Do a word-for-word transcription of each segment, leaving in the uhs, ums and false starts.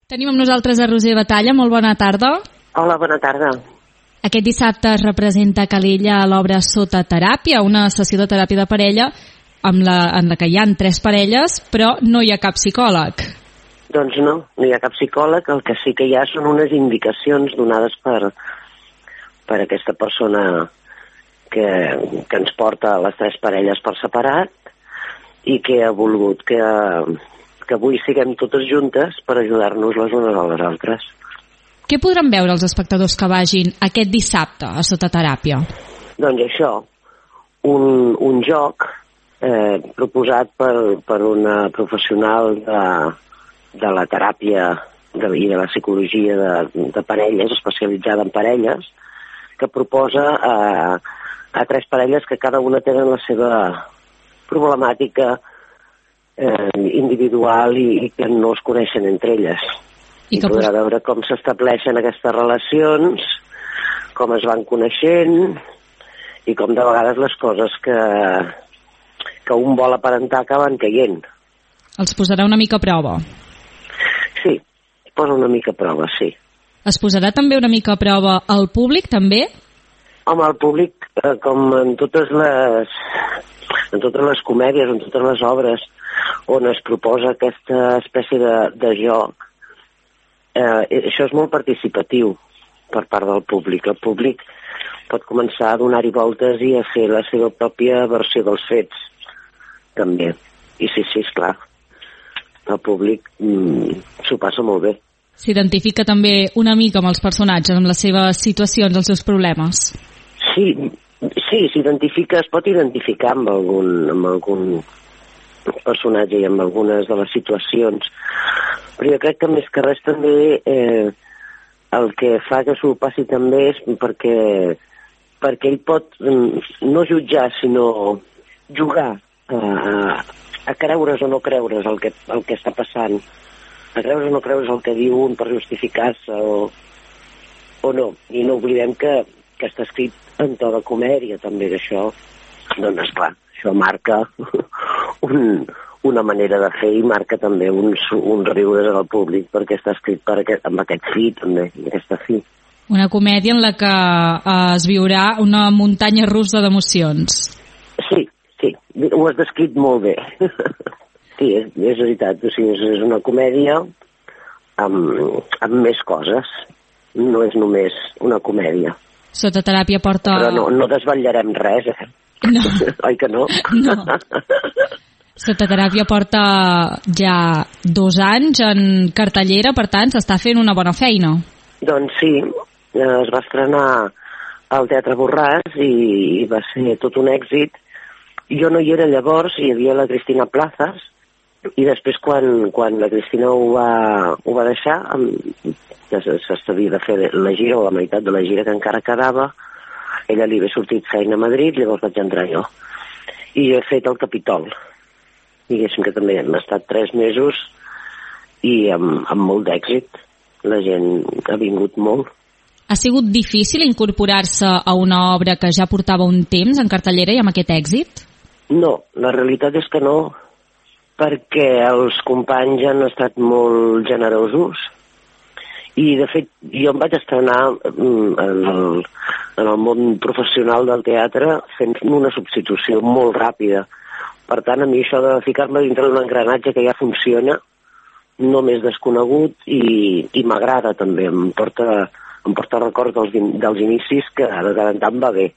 Tenim amb nosaltres a Roser Batalla. Molt bona tarda. Hola, bona tarda. Aquest dissabte es representa a Calella l'obra Sota teràpia, una sessió de teràpia de parella amb la, en la que hi ha tres parelles, però no hi ha cap psicòleg. Doncs no, no hi ha cap psicòleg. El que sí que hi ha són unes indicacions donades per, per aquesta persona que, que ens porta les tres parelles per separat i que ha volgut que, que avui siguem totes juntes per ajudar-nos les unes a les altres. Què podran veure els espectadors que vagin aquest dissabte a Sota teràpia? Doncs això, un, un joc eh, proposat per, per una professional de, de la teràpia de, i de la psicologia de, de parelles, especialitzada en parelles, que proposa eh, a tres parelles que cada una tenen la seva problemàtica eh, individual i, i que no es coneixen entre elles. I, I podrà veure com s'estableixen aquestes relacions, com es van coneixent i com de vegades les coses que, que un vol aparentar acaben caient. Els posarà una mica a prova? Sí, posa una mica a prova, sí. Es posarà també una mica a prova el públic, també? Home, el públic, eh, com en totes les en totes les comèdies, en totes les obres on es proposa aquesta espècie de, de joc, eh, això és molt participatiu per part del públic. El públic pot començar a donar-hi voltes i a fer la seva pròpia versió dels fets, també. I sí, sí, esclar, el públic mm, s'ho passa molt bé. S'identifica també una mica amb els personatges, amb les seves situacions, els seus problemes? Sí, sí, s'identifica, es pot identificar amb algun, amb algun personatge i amb algunes de les situacions, però jo crec que més que res també eh, el que fa que s'ho passi també és perquè, perquè ell pot no jutjar, sinó jugar a, a, a creure's o no creure's el que, el que està passant, a creure's o no creure's el que diu un per justificar-se o, o no, i no oblidem que, que està escrit en to de comèdia també d'això. Doncs esclar, això marca un, una manera de fer i marca també uns, uns riures al públic perquè està escrit per aquest, amb aquest fi també, aquesta fi. Una comèdia en la que eh, es viurà una muntanya russa d'emocions. Sí, sí, ho has descrit molt bé. Sí, és, és veritat, o sigui, és una comèdia amb, amb més coses, no és només una comèdia. Sota teràpia porta... Però no, no desvetllarem res, eh? No. Oi que no? No. Sota teràpia porta ja dos anys en cartellera, per tant, s'està fent una bona feina. Doncs sí, es va estrenar al Teatre Borràs i va ser tot un èxit. Jo no hi era llavors, hi havia la Cristina Plazas, i després quan, quan la Cristina ho va, ho va deixar, que s'havia de fer la gira o la meitat de la gira que encara quedava, ella li havia sortit feina a Madrid, llavors vaig entrar jo. I he fet el Capitol. Diguéssim que també hem estat tres mesos i amb, amb molt d'èxit. La gent ha vingut molt. Ha sigut difícil incorporar-se a una obra que ja portava un temps en cartellera i amb aquest èxit? No, la realitat és que no, perquè els companys han estat molt generosos i, de fet, jo em vaig estrenar en el, en el món professional del teatre fent una substitució molt ràpida. Per tant, a mi això de ficar-me dintre d'un engranatge que ja funciona no m'és desconegut i, i m'agrada també, em porta, em porta records dels, dels inicis que de tant en tant va bé.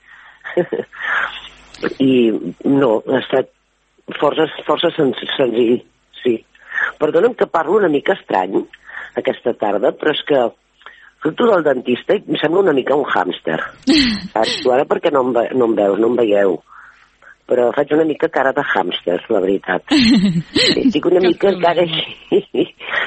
I no, ha estat força, força senzill, sí. Perdona'm que parlo una mica estrany aquesta tarda, però és que surto del dentista i em sembla una mica un hàmster. Tu ara perquè no em, ve, no em veus, no em veieu, però faig una mica cara de hàmster, la veritat. Estic una mica encara així.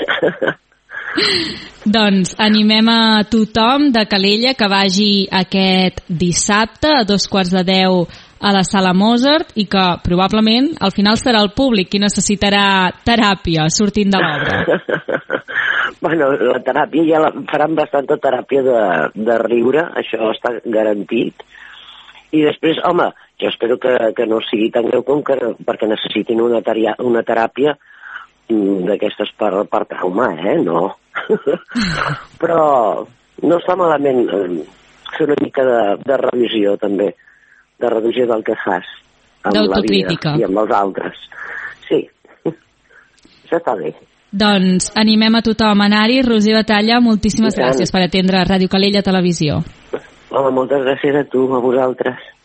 Doncs animem a tothom de Calella que vagi aquest dissabte a dos quarts de deu a la Sala Mozart i que probablement al final serà el públic qui necessitarà teràpia sortint de l'obra. Bueno, la teràpia ja la, faran bastanta teràpia de, de riure, això està garantit. I després, home, jo espero que, que no sigui tan greu com que, perquè necessitin una, teria, una teràpia d'aquestes per, per trauma, eh? No. Però no està malament fer una mica de, de revisió, també, de revisió del que fas amb la vida i amb els altres. Sí, això està bé. Doncs animem a tothom a anar-hi. Roser Batalla, moltíssimes gràcies per atendre Ràdio Calella Televisió. Home, moltes gràcies a tu, a vosaltres.